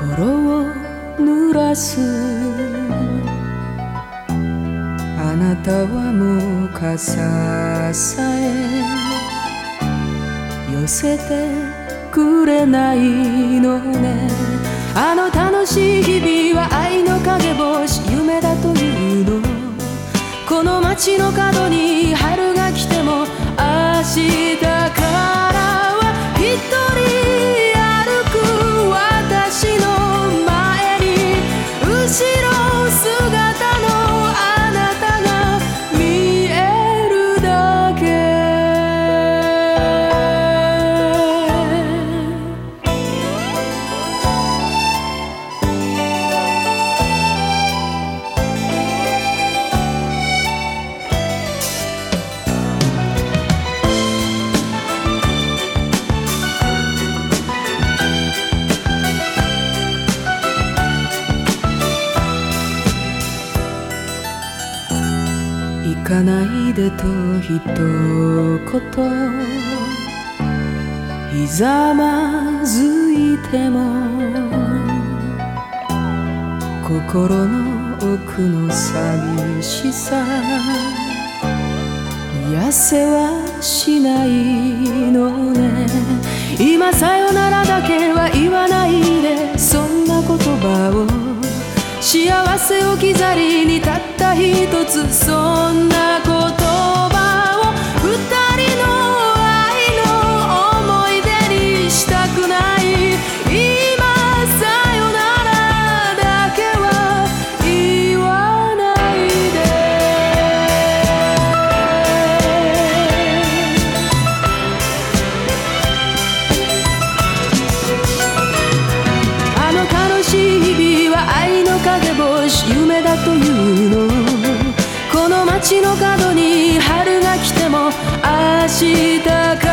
心を濡らす。あなたはもう傘さえ寄せてくれないのね。あの楽しい日々は愛の影星、夢だというの。この街の角に春が来ても明日からは一人歩く私の前に、後ろ姿のあなたが見えるだけ。行かないでと一言ひざまずいても、心の奥の寂しさ癒せはしないのね。今さよならだけは言わないで、そんな言葉を。幸せを置き去りにたった一つ、そんな言葉を二人の愛の思い出にしたくない。今さよならだけは言わないで。あの楽しい日々は愛の影星、夢だというの。この街の角に春が来ても明日から